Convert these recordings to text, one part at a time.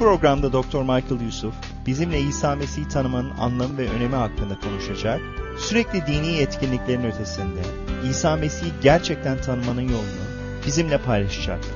programda Dr. Michael Yusuf, bizimle İsa Mesih'i tanımanın anlamı ve önemi hakkında konuşacak, sürekli dini etkinliklerin ötesinde İsa Mesih'i gerçekten tanımanın yolunu bizimle paylaşacaktır.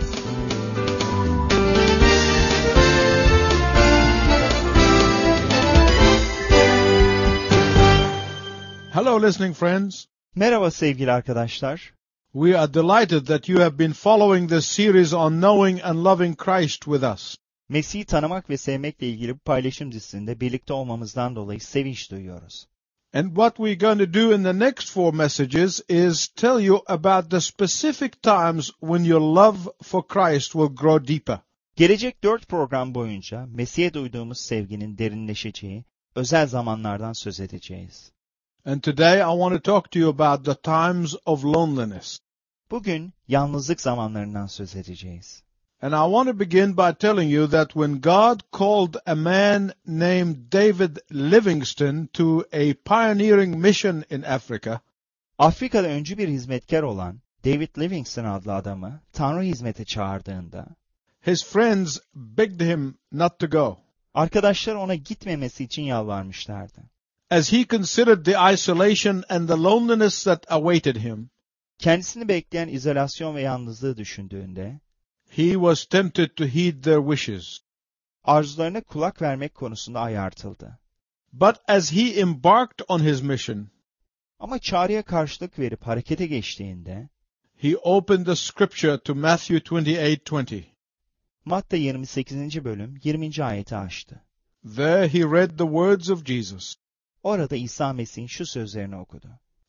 Hello, listening friends. Merhaba sevgili arkadaşlar. We are delighted that you have been following this series on knowing and loving Christ with us. Mesih'i tanımak ve sevmekle ilgili bu paylaşım dizisinde birlikte olmamızdan dolayı sevinç duyuyoruz. And what we're going to do in the next 4 messages is tell you about the specific times when your love for Christ will grow deeper. Gelecek 4 program boyunca Mesih'e duyduğumuz sevginin derinleşeceği özel zamanlardan söz edeceğiz. And today I want to talk to you about the times of loneliness. Bugün yalnızlık zamanlarından söz edeceğiz. And I want to begin by telling you that when God called a man named David Livingstone to a pioneering mission in Africa, Afrika'da öncü bir hizmetkar olan David Livingstone adlı adamı Tanrı hizmete çağırdığında, his friends begged him not to go, arkadaşlar ona gitmemesi için yalvarmışlardı. as he considered the isolation and the loneliness that awaited him. Kendisini bekleyen izolasyon ve yalnızlığı düşündüğünde, He was tempted to heed their wishes. arzularına kulak vermek konusunda ayartıldı. But as he embarked on his mission, Ama çağrıya karşılık verip harekete geçtiğinde, he opened the scripture to Matthew 28:20. Matta 28. bölüm 20. ayeti açtı. There he read the words of Jesus. Orada İsa Mesih'in şu sözlerini okudu.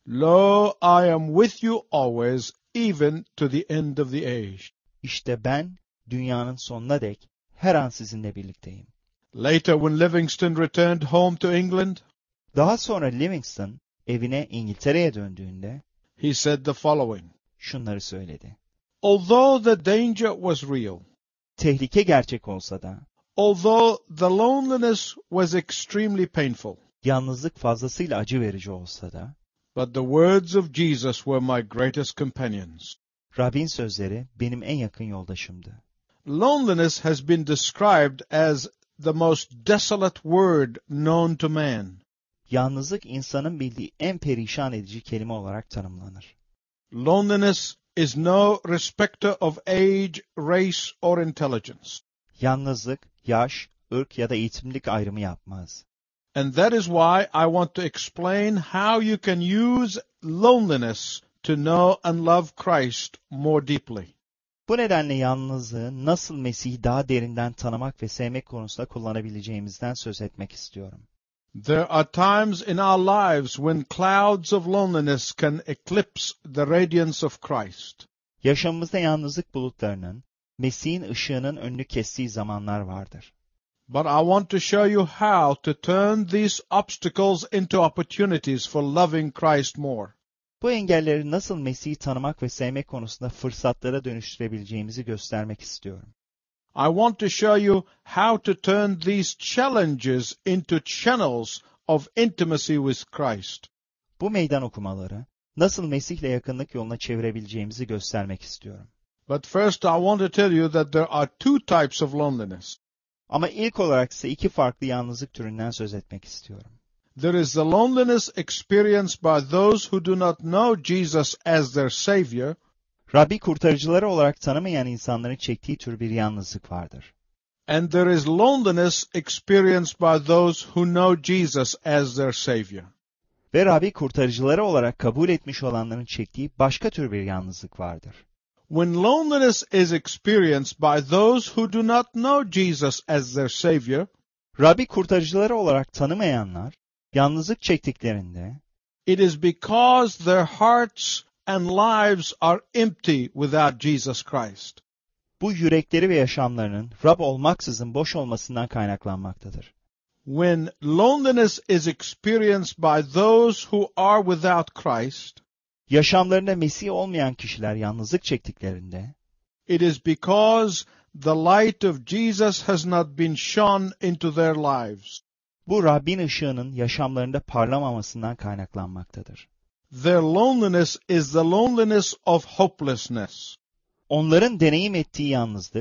Lo, I am with you always, even to the end of the age. İşte ben dünyanın sonuna dek her an sizinle birlikteyim. Later, when Livingstone returned home to England, Daha sonra Livingstone evine İngiltere'ye döndüğünde he said the following. şunları söyledi. Although the danger was real, Tehlike gerçek olsa da, although the loneliness was extremely painful, yalnızlık fazlasıyla acı verici olsa da, but the words of Jesus were my greatest companions. Rabbin sözleri benim en yakın yoldaşımdı. Loneliness has been described as the most desolate word known to man. Yalnızlık insanın bildiği en perişan edici kelime olarak tanımlanır. Loneliness is no respecter of age, race, or intelligence. Yalnızlık, yaş, ırk ya da eğitimlik ayrımı yapmaz. And that is why I want to explain how you can use loneliness to know and love Christ more deeply. Bu nedenle yalnızlığı nasıl Mesih'i daha derinden tanımak ve sevmek konusunda kullanabileceğimizden söz etmek istiyorum. There are times in our lives when clouds of loneliness can eclipse the radiance of Christ. Yaşamımızda yalnızlık bulutlarının, Mesih'in ışığının önünü kestiği zamanlar vardır. But I want to show you how to turn these obstacles into opportunities for loving Christ more. Bu engelleri nasıl Mesih'i tanımak ve sevmek konusunda fırsatlara dönüştürebileceğimizi göstermek istiyorum. I want to show you how to turn these challenges into channels of intimacy with Christ. Bu meydan okumaları nasıl Mesih'le yakınlık yoluna çevirebileceğimizi göstermek istiyorum. But first I want to tell you that there are 2 types of loneliness. Ama ilk olarak ise 2 farklı yalnızlık türünden söz etmek istiyorum. There is the loneliness experienced by those who do not know Jesus as their Savior, Rabbi kurtarıcıları olarak tanımayan insanların çektiği tür bir yalnızlık vardır. and there is loneliness experienced by those who know Jesus as their Savior. Ve Rabbi kurtarıcıları olarak kabul etmiş olanların çektiği başka tür bir yalnızlık vardır. When loneliness is experienced by those who do not know Jesus as their Savior, Rabbi kurtarıcıları olarak tanımayanlar, yalnızlık çektiklerinde, it is because their hearts and lives are empty without Jesus Christ. bu yürekleri ve yaşamlarının Rab olmaksızın boş olmasından kaynaklanmaktadır. When loneliness is experienced by those who are without Christ, Yaşamlarında Mesih olmayan kişiler yalnızlık çektiklerinde, it is because the light of Jesus has not been shone into their lives. bu Rabbin ışığının yaşamlarında parlamamasından kaynaklanmaktadır. Their loneliness is the loneliness of hopelessness. Onların deneyim ettiği yalnızlık,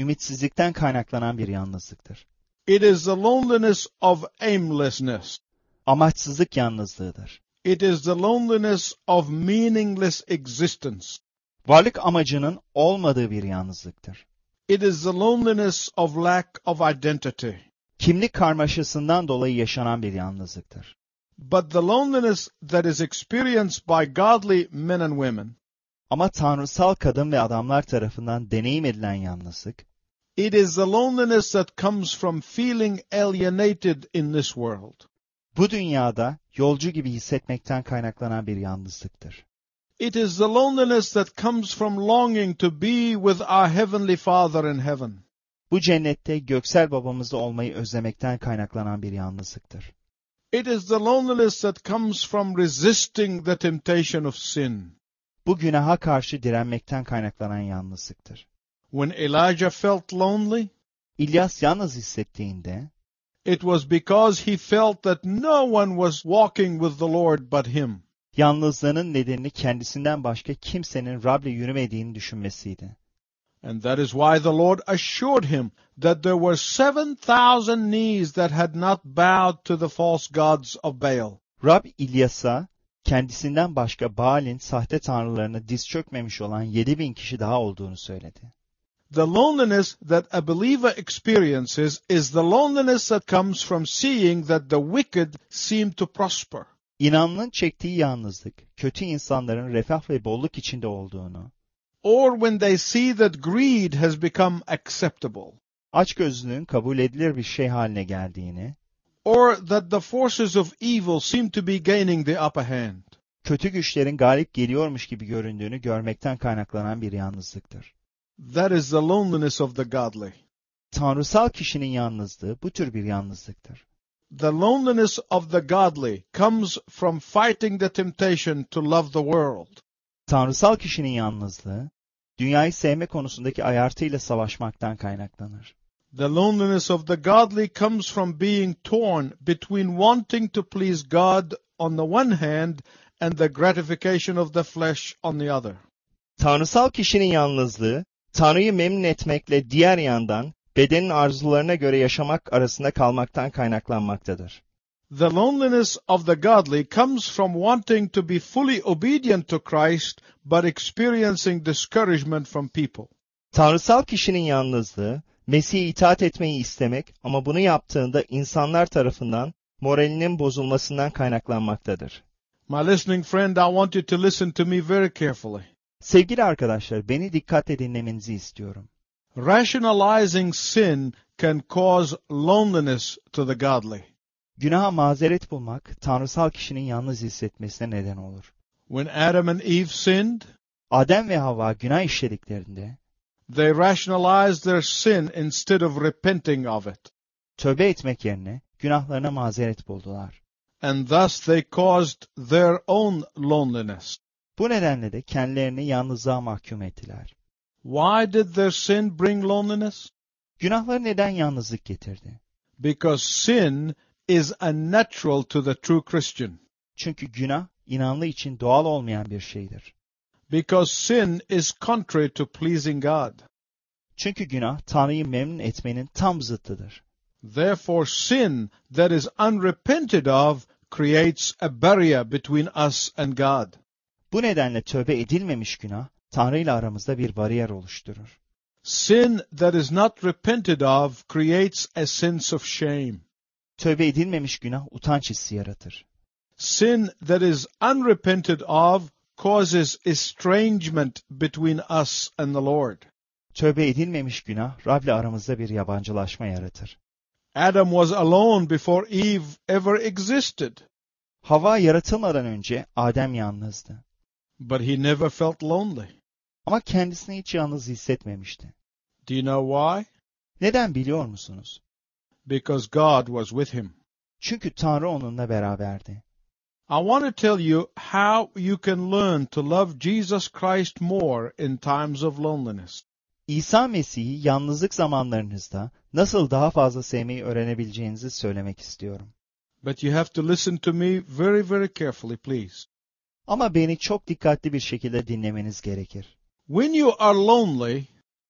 ümitsizlikten kaynaklanan bir yalnızlıktır. It is the loneliness of aimlessness. Amaçsızlık yalnızlığıdır. It is the loneliness of meaningless existence. Varlık amacının olmadığı bir yalnızlıktır. It is the loneliness of lack of identity. Kimlik karmaşasından dolayı yaşanan bir yalnızlıktır. But the loneliness that is experienced by godly men and women, Ama tanrısal kadın ve adamlar tarafından deneyim edilen yalnızlık, it is the loneliness that comes from feeling alienated in this world. bu dünyada yolcu gibi hissetmekten kaynaklanan bir yalnızlıktır. It is the loneliness that comes from longing to be with our Heavenly Father in heaven. Bu cennette göksel babamızda olmayı özlemekten kaynaklanan bir yalnızlıktır. It is the loneliness that comes from resisting the temptation of sin. Bu günaha karşı direnmekten kaynaklanan yalnızlıktır. When Elijah felt lonely, İlyas yalnız hissettiğinde, it was because he felt that no one was walking with the Lord but him. yalnızlığının nedenini kendisinden başka kimsenin Rab'le yürümediğini düşünmesiydi. And that is why the Lord assured him that there were 7,000 knees that had not bowed to the false gods of Baal. Rab İlyas'a kendisinden başka Baal'in sahte tanrılarına diz çökmemiş olan 7.000 kişi daha olduğunu söyledi. The loneliness that a believer experiences is the loneliness that comes from seeing that the wicked seem to prosper. İnanlının çektiği yalnızlık, kötü insanların refah ve bolluk içinde olduğunu, Or when they see that greed has become acceptable. açgözlülüğün kabul edilir bir şey haline geldiğini, Or that the forces of evil seem to be gaining the upper hand. kötü güçlerin galip geliyormuş gibi göründüğünü görmekten kaynaklanan bir yalnızlıktır. That is the loneliness of the godly. Tanrısal kişinin yalnızlığı bu tür bir yalnızlıktır. The loneliness of the godly comes from fighting the temptation to love the world. Tanrısal kişinin yalnızlığı, dünyayı sevme konusundaki ayartıyla savaşmaktan kaynaklanır. The loneliness of the godly comes from being torn between wanting to please God on the one hand and the gratification of the flesh on the other. Tanrısal kişinin yalnızlığı, Tanrı'yı memnun etmekle diğer yandan bedenin arzularına göre yaşamak arasında kalmaktan kaynaklanmaktadır. The loneliness of the godly comes from wanting to be fully obedient to Christ but experiencing discouragement from people. Tanrısal kişinin yalnızlığı, Mesih'e itaat etmeyi istemek ama bunu yaptığında insanlar tarafından moralinin bozulmasından kaynaklanmaktadır. My listening friend, I want you to listen to me very carefully. Sevgili arkadaşlar, beni dikkatle dinlemenizi istiyorum. Rationalizing sin can cause loneliness to the godly. Günaha mazeret bulmak, tanrısal kişinin yalnız hissetmesine neden olur. When Adam and Eve sinned, Adem ve Havva günah işlediklerinde, they rationalized their sin instead of repenting of it. tövbe etmek yerine günahlarına mazeret buldular. And thus they caused their own loneliness. Bu nedenle de kendilerini yalnızlığa mahkum ettiler. Why did their sin bring loneliness? Günahları neden yalnızlık getirdi? Because sin is unnatural to the true Christian. Çünkü günah, inanlı için doğal olmayan bir şeydir. Because sin is contrary to pleasing God. Çünkü günah, Tanrı'yı memnun etmenin tam zıttıdır. Therefore sin that is unrepented of creates a barrier between us and God. Bu nedenle tövbe edilmemiş günah, Tanrı ile aramızda bir bariyer oluşturur. Sin that is not repented of creates a sense of shame. Tövbe edilmemiş günah, utanç hissi yaratır. Sin that is unrepented of causes estrangement between us and the Lord. Tövbe edilmemiş günah, Rab'le aramızda bir yabancılaşma yaratır. Adam was alone before Eve ever existed, Havva yaratılmadan önce Adem yalnızdı. but he never felt lonely. Ama kendisini hiç yalnız hissetmemişti. Do you know why? Neden biliyor musunuz? Because God was with him. Çünkü Tanrı onunla beraberdi. I want to tell you how you can learn to love Jesus Christ more in times of loneliness. İsa Mesih'i yalnızlık zamanlarınızda nasıl daha fazla sevmeyi öğrenebileceğinizi söylemek istiyorum. But you have to listen to me very, very carefully, please. Ama beni çok dikkatli bir şekilde dinlemeniz gerekir. When you are lonely,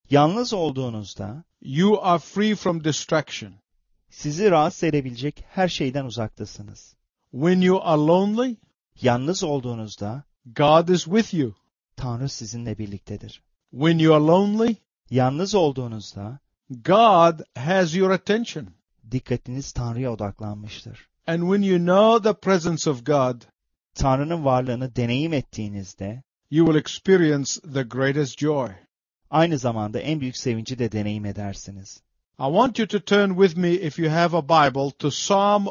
Yalnız olduğunuzda you are free from distraction. sizi rahatsız edebilecek her şeyden uzaktasınız. When you are lonely, Yalnız olduğunuzda God is with you. Tanrı sizinle birliktedir. When you are lonely, Yalnız olduğunuzda God has your attention. dikkatiniz Tanrı'ya odaklanmıştır. And when you know the presence of God, Tanrı'nın varlığını deneyim ettiğinizde you will experience the greatest joy. aynı zamanda en büyük sevinci de deneyim edersiniz. I want you to turn with me, if you have a Bible, to Psalm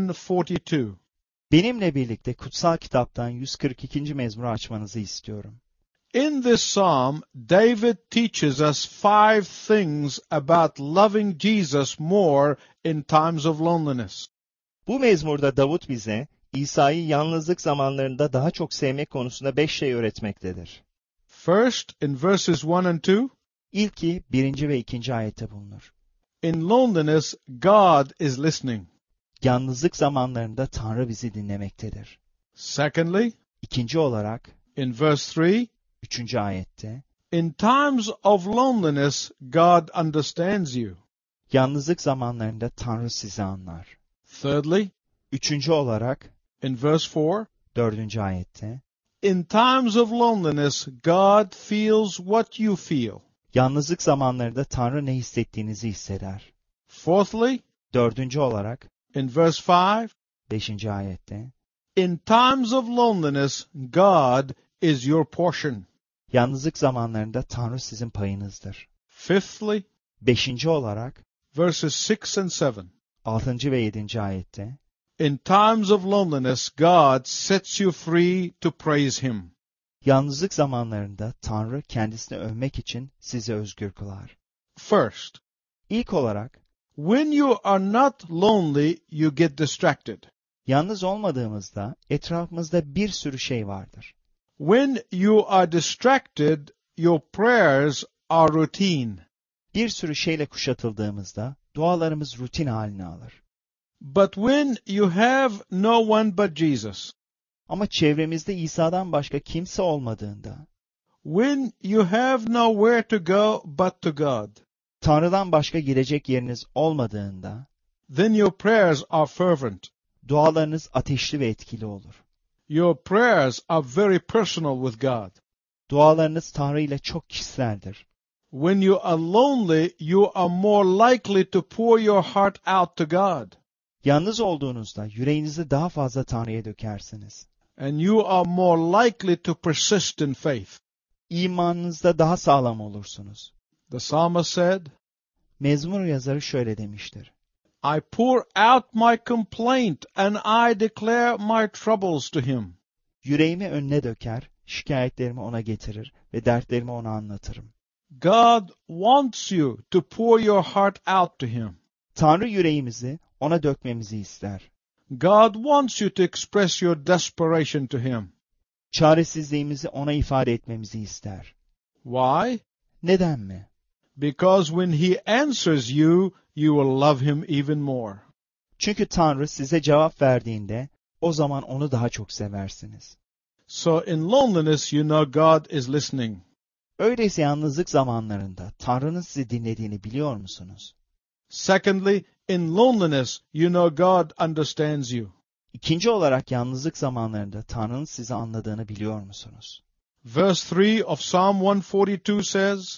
142. Benimle birlikte kutsal kitaptan 142. mezmuru açmanızı istiyorum. In this psalm, David teaches us 5 things about loving Jesus more in times of loneliness. Bu mezmurda Davut bize İsa'yı yalnızlık zamanlarında daha çok sevmek konusunda 5 şey öğretmektedir. First, in verses 1 and 2, İlki 1. ve 2. ayette bulunur. in loneliness, God is listening. Yalnızlık zamanlarında Tanrı bizi dinlemektedir. Secondly, İkinci olarak in verse 3, 3. ayette in times of loneliness, God understands you. yalnızlık zamanlarında Tanrı sizi anlar. Thirdly, 3. olarak in verse 4, 4. ayette in times of loneliness, God feels what you feel. yalnızlık zamanlarında Tanrı ne hissettiğinizi hisseder. Fourthly, 4. olarak in verse 5, 5. ayette in times of loneliness, God is your portion. yalnızlık zamanlarında Tanrı sizin payınızdır. Fifthly, 5. olarak verses 6 and 7, 6. ve 7. ayette in times of loneliness, God sets you free to praise Him. yalnızlık zamanlarında Tanrı kendisini övmek için sizi özgür kılar. First, İlk olarak when you are not lonely, you get distracted. yalnız olmadığımızda etrafımızda bir sürü şey vardır. When you are distracted, your prayers are routine. Bir sürü şeyle kuşatıldığımızda dualarımız rutin haline alır. But when you have no one but Jesus, Ama çevremizde İsa'dan başka kimse olmadığında, when you have nowhere to go but to God, Tanrı'dan başka gidecek yeriniz olmadığında, then your prayers are fervent. dualarınız ateşli ve etkili olur. Your prayers are very personal with God. Dualarınız Tanrı ile çok kişiseldir. When you are lonely, you are more likely to pour your heart out to God. Yalnız olduğunuzda yüreğinizi daha fazla Tanrı'ya dökersiniz. And you are more likely to persist in faith. İmanınızda daha sağlam olursunuz. The psalmist said, Mezmur yazarı şöyle demiştir. I pour out my complaint and I declare my troubles to Him. Yüreğimi önüne döker, şikayetlerimi ona getirir ve dertlerimi ona anlatırım. God wants you to pour your heart out to Him. Tanrı yüreğimizi ona dökmemizi ister. God wants you to express your desperation to Him. Çaresizliğimizi ona ifade etmemizi ister. Why? Neden mi? Because when He answers you, you will love Him even more. Çünkü Tanrı size cevap verdiğinde o zaman onu daha çok seversiniz. So in loneliness, you know God is listening. Öyleyse yalnızlık zamanlarında Tanrı'nın sizi dinlediğini biliyor musunuz? Secondly, in loneliness, you know God understands you. İkinci olarak yalnızlık zamanlarında Tanrı'nın sizi anladığını biliyor musunuz? Verse 3 of Psalm 142 says,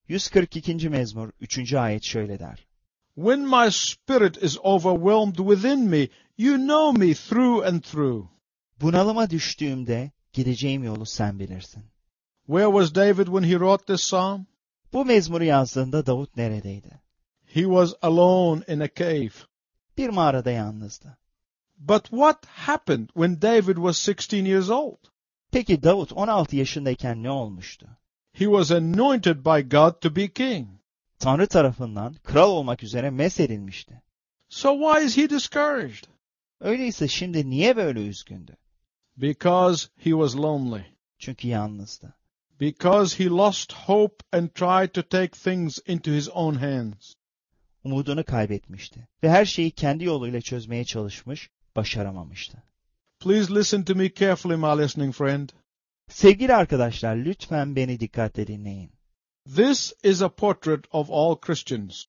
142. mezmur 3. ayet şöyle der. when my spirit is overwhelmed within me, you know me through and through. Bunalıma düştüğümde gideceğim yolu sen bilirsin. Where was David when he wrote this psalm? Bu mezmuru yazdığında Davut neredeydi? He was alone in a cave. Bir mağarada yalnızdı. But what happened when David was 16 years old? Peki Davut 16 yaşındayken ne olmuştu? He was anointed by God to be king. Tanrı tarafından kral olmak üzere mesedilmişti. So why is he discouraged? Öyleyse şimdi niye böyle üzgündü? Because he was lonely. Çünkü yalnızdı. Because he lost hope and tried to take things into his own hands. Umudunu kaybetmişti ve her şeyi kendi yoluyla çözmeye çalışmış, başaramamıştı. Please listen to me carefully, my listening friend. Sevgili arkadaşlar, lütfen beni dikkatle dinleyin. This is a portrait of all Christians.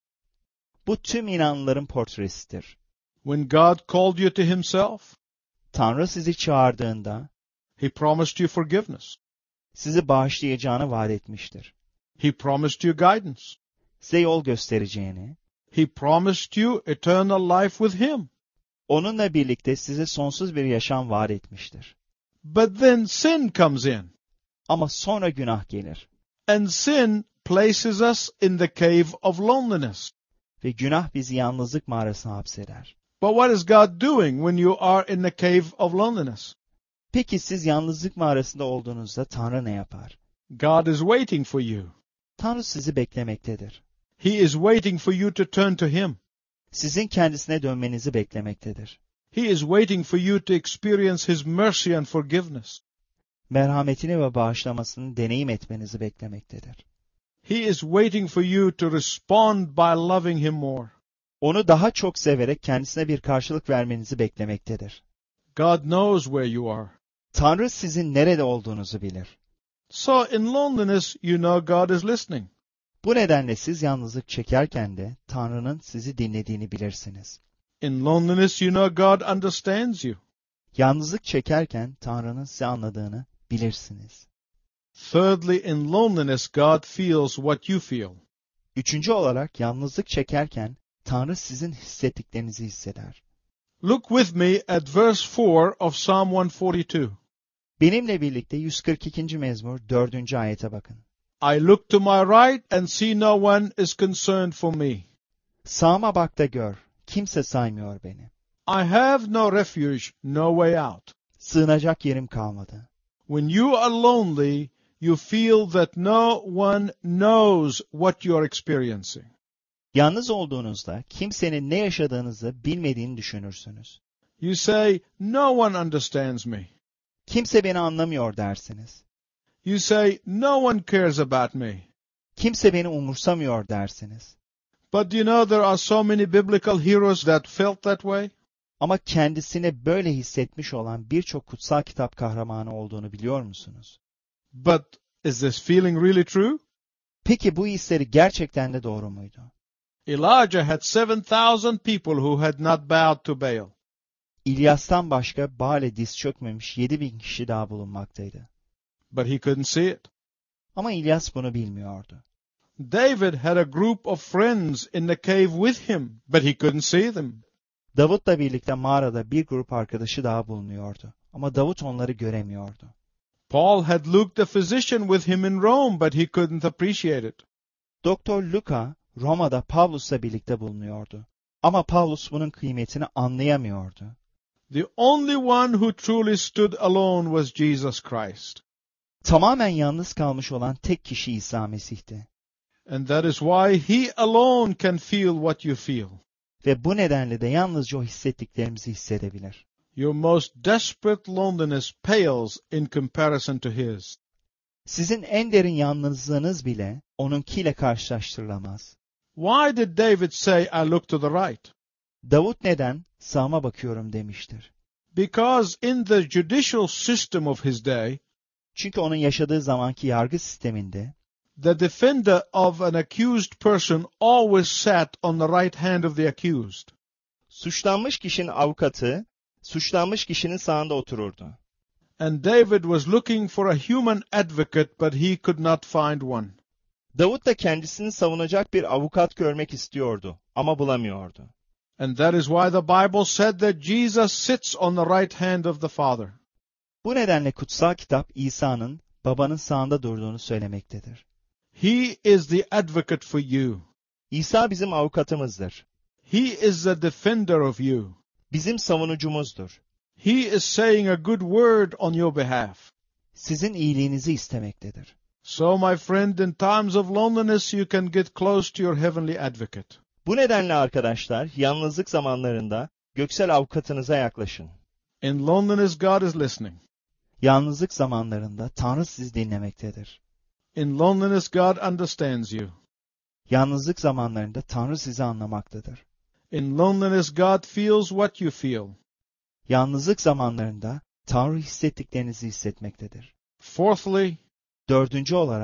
Bu tüm inanlıların portresidir. When God called you to Himself, Tanrı sizi çağırdığında He promised you forgiveness. sizi bağışlayacağını vaat etmiştir. He promised you guidance. Size yol göstereceğini, He promised you eternal life with Him. onunla birlikte size sonsuz bir yaşam vaat etmiştir. But then sin comes in. Ama sonra günah gelir. And sin places us in the cave of loneliness. Ve günah bizi yalnızlık mağarasına hapseder. But what is God doing when you are in the cave of loneliness? Peki siz yalnızlık mağarasında olduğunuzda Tanrı ne yapar? God is waiting for you. Tanrı sizi beklemektedir. He is waiting for you to turn to Him. Sizin kendisine dönmenizi beklemektedir. He is waiting for you to experience His mercy and forgiveness. Merhametini ve bağışlamasını deneyim etmenizi beklemektedir. He is waiting for you to respond by loving Him more. Onu daha çok severek kendisine bir karşılık vermenizi beklemektedir. God knows where you are. Tanrı sizin nerede olduğunuzu bilir. So in loneliness, you know God is listening. Bu nedenle siz yalnızlık çekerken de Tanrı'nın sizi dinlediğini bilirsiniz. In loneliness, you know God understands you. Yalnızlık çekerken Tanrı'nın sizi anladığını bilirsiniz. Thirdly, in loneliness, God feels what you feel. Üçüncü olarak yalnızlık çekerken Tanrı sizin hissettiklerinizi hisseder. Look with me at verse 4 of Psalm 142. Benimle birlikte 142. mezmur 4. ayete bakın. I look to my right and see no one is concerned for me. Sağıma bak da gör, kimse saymıyor beni. I have no refuge, no way out. Sığınacak yerim kalmadı. When you are lonely, you feel that no one knows what you are experiencing. Yalnız olduğunuzda kimsenin ne yaşadığınızı bilmediğini düşünürsünüz. You say, no one understands me. Kimse beni anlamıyor dersiniz. You say, no one cares about me. Kimse beni umursamıyor dersiniz. But you know there are so many biblical heroes that felt that way? Ama kendisini böyle hissetmiş olan birçok kutsal kitap kahramanı olduğunu biliyor musunuz? But is this feeling really true? Peki bu hisleri gerçekten de doğru muydu? Elijah had 7,000 people who had not bowed to Baal. İlyas'tan başka Baal'e diz çökmemiş 7.000 kişi daha bulunmaktaydı. But he couldn't see it. Ama İlyas bunu bilmiyordu. David had a group of friends in the cave with him, but he couldn't see them. Davut'la birlikte mağarada bir grup arkadaşı daha bulunuyordu. Ama Davut onları göremiyordu. Paul had Luke the physician with him in Rome, but he couldn't appreciate it. Doktor Luka Roma'da Pavlus'la birlikte bulunuyordu. Ama Pavlus bunun kıymetini anlayamıyordu. The only one who truly stood alone was Jesus Christ. Tamamen yalnız kalmış olan tek kişi İsa Mesih'ti. And that is why he alone can feel what you feel. Ve bu nedenle de yalnızca o hissettiklerimizi hissedebilir. Your most desperate loneliness pales in comparison to his. Sizin en derin yalnızlığınız bile onunkiyle karşılaştırılamaz. Why did David say, I look to the right? Davut neden sağıma bakıyorum demiştir? Because in the judicial system of his day, Çünkü onun yaşadığı zamanki yargı sisteminde the defender of an accused person always sat on the right hand of the accused. suçlanmış kişinin avukatı suçlanmış kişinin sağında otururdu. And David was looking for a human advocate, but he could not find one. Davut da kendisini savunacak bir avukat görmek istiyordu ama bulamıyordu. And that is why the Bible said that Jesus sits on the right hand of the Father. Bu nedenle kutsal kitap İsa'nın babanın sağında durduğunu söylemektedir. He is the advocate for you. İsa bizim avukatımızdır. He is the defender of you. Bizim savunucumuzdur. He is saying a good word on your behalf. Sizin iyiliğinizi istemektedir. So, my friend, in times of loneliness, you can get close to your heavenly advocate. Bu nedenle arkadaşlar, yalnızlık zamanlarında göksel avukatınıza yaklaşın. In loneliness, God is listening. Yalnızlık zamanlarında Tanrı sizi dinlemektedir. In loneliness, God understands you. Yalnızlık zamanlarında Tanrı sizi anlamaktadır. In loneliness, God feels what you feel. Yalnızlık zamanlarında Tanrı hissettiklerinizi hissetmektedir. Fourthly, Dördüncü olarak,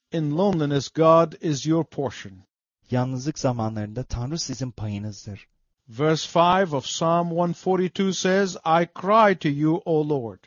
in loneliness, God is your portion. Yalnızlık zamanlarında Tanrı sizin payınızdır. Verse 5 of Psalm 142 says, I cry to you, O Lord.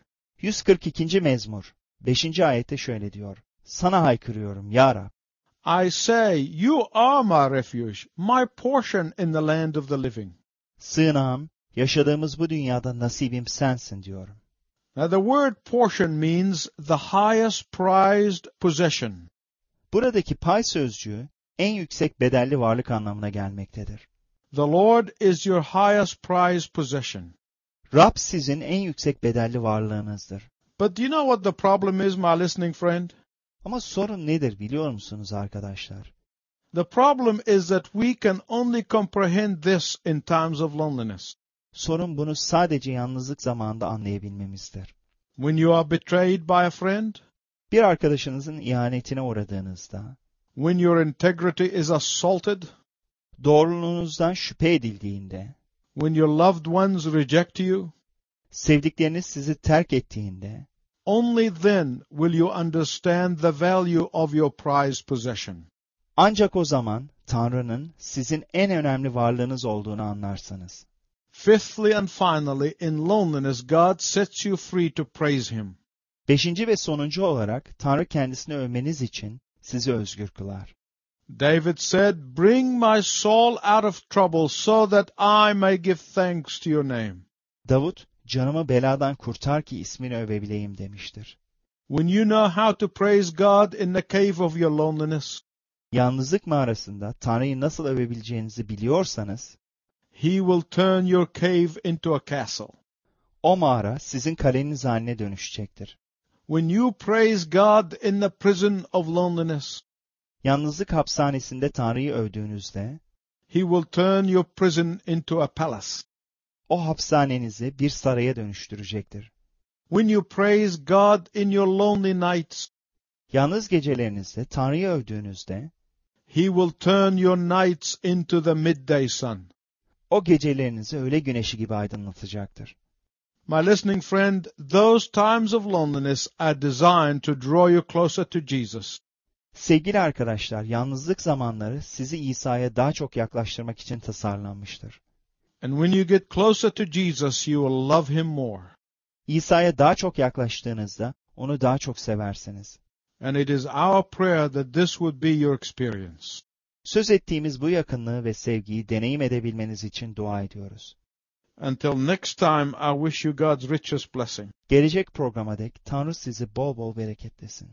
142. mezmur 5. ayette şöyle diyor. Sana haykırıyorum ya Rab. I say, you are my refuge, my portion in the land of the living. Sığınağım, yaşadığımız bu dünyada nasibim sensin diyorum. Now the word portion means the highest prized possession. Buradaki pay sözcüğü en yüksek bedelli varlık anlamına gelmektedir. The Lord is your highest prized possession. Rab sizin en yüksek bedelli varlığınızdır. But do you know what the problem is, my listening friend? Ama sorun nedir biliyor musunuz arkadaşlar? The problem is that we can only comprehend this in times of loneliness. Sorun bunu sadece yalnızlık zamanında anlayabilmemizdir. When you are betrayed by a friend, Bir arkadaşınızın ihanetine uğradığınızda, when your integrity is assaulted, doğruluğunuzdan şüphe edildiğinde, when your loved ones reject you, sevdikleriniz sizi terk ettiğinde, only then will you understand the value of your prized possession. ancak o zaman Tanrı'nın sizin en önemli varlığınız olduğunu anlarsınız. Fifthly and finally, in loneliness, God sets you free to praise Him. 5. ve sonuncu olarak Tanrı kendisini övmeniz için sizi özgür kılar. David said, bring my soul out of trouble so that I may give thanks to your name. Davut, canımı beladan kurtar ki ismini övebileyim demiştir. When you know how to praise God in the cave of your loneliness, Yalnızlık mağarasında Tanrı'yı nasıl övebileceğinizi biliyorsanız, He will turn your cave into a castle. o mağara sizin kaleniz haline dönüşecektir. When you praise God in the prison of loneliness, Yalnızlık hapishanesinde Tanrı'yı övdüğünüzde, He will turn your prison into a palace. o hapishanenizi bir saraya dönüştürecektir. When you praise God in your lonely nights, Yalnız gecelerinizde Tanrı'yı övdüğünüzde, He will turn your nights into the midday sun. o gecelerinizi öğle güneşi gibi aydınlatacaktır. My listening friend, those times of loneliness are designed to draw you closer to Jesus. Sevgili arkadaşlar, yalnızlık zamanları sizi İsa'ya daha çok yaklaştırmak için tasarlanmıştır. And when you get closer to Jesus, you will love Him more. İsa'ya daha çok yaklaştığınızda onu daha çok seversiniz. And it is our prayer that this would be your experience. Söz ettiğimiz bu yakınlığı ve sevgiyi deneyim edebilmeniz için dua ediyoruz. Until next time, I wish you God's richest blessing. Gelecek programa dek Tanrı sizi bol bol bereketlesin.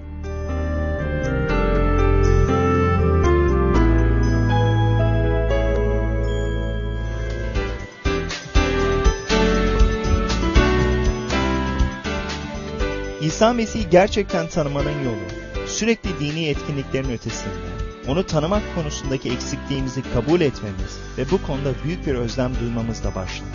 İsa Mesih'i gerçekten tanımanın yolu, sürekli dini etkinliklerin ötesinde, onu tanımak konusundaki eksikliğimizi kabul etmemiz ve bu konuda büyük bir özlem duymamızla başlar.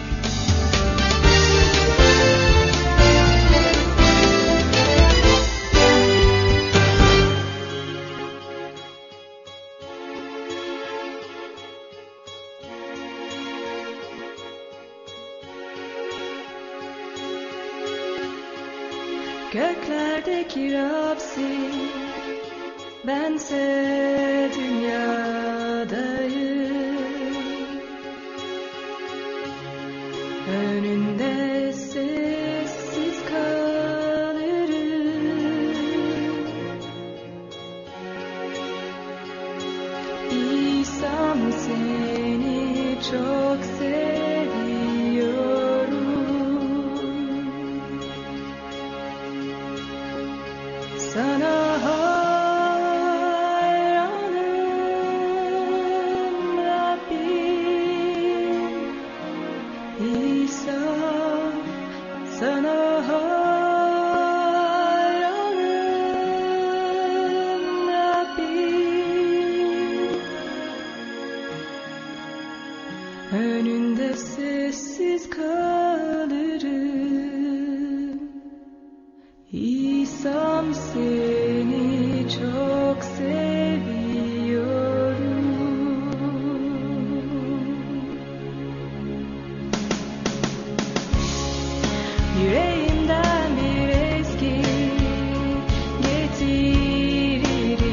Göklerdeki Rab'sin, bense dünyadayım. Önünde sessiz kalırım. İsa'm, seni çok seviyorum. Sana hayranım Rabbim, İsa, sana hayranım Rabbim. Önünde sessiz kalırım. İsa'm, seni çok seviyorum. Yüreğimden bir ezgi getiririm.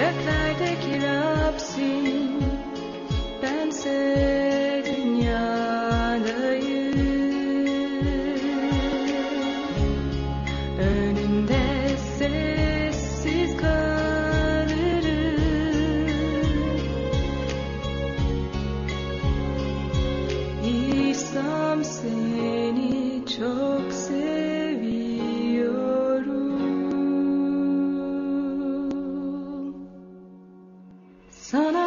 göklerdeki Rabsin, bense dünyadayım. Önünde sessiz kalırım. İsa'm, seni çok seviyorum. Sana